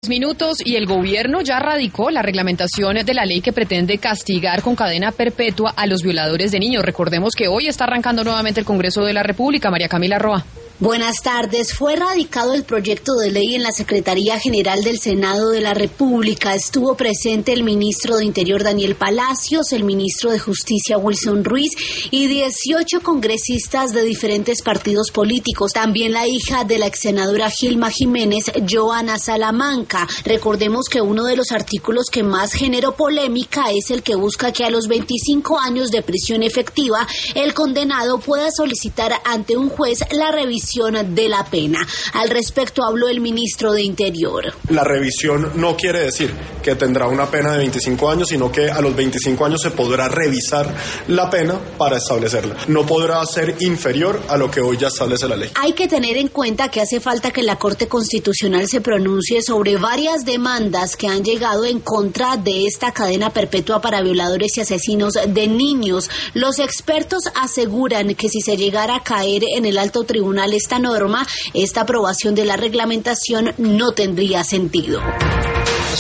Minutos y el gobierno ya radicó la reglamentación de la ley que pretende castigar con cadena perpetua a los violadores de niños. Recordemos que hoy está arrancando nuevamente el Congreso de la República. María Camila Roa. Buenas tardes. Fue radicado el proyecto de ley en la Secretaría General del Senado de la República. Estuvo presente el ministro de Interior Daniel Palacios, el ministro de Justicia Wilson Ruiz y 18 congresistas de diferentes partidos políticos. También la hija de la exsenadora Gilma Jiménez, Joana Salamanca. Recordemos que uno de los artículos que más generó polémica es el que busca que a los 25 años de prisión efectiva el condenado pueda solicitar ante un juez la revisión de la pena. Al respecto habló el ministro de Interior. La revisión no quiere decir que tendrá una pena de 25 años, sino que a los 25 años se podrá revisar la pena para establecerla. No podrá ser inferior a lo que hoy ya establece la ley. Hay que tener en cuenta que hace falta que la Corte Constitucional se pronuncie sobre varias demandas que han llegado en contra de esta cadena perpetua para violadores y asesinos de niños. Los expertos aseguran que si se llegara a caer en el alto tribunal esta norma, esta aprobación de la reglamentación no tendría sentido.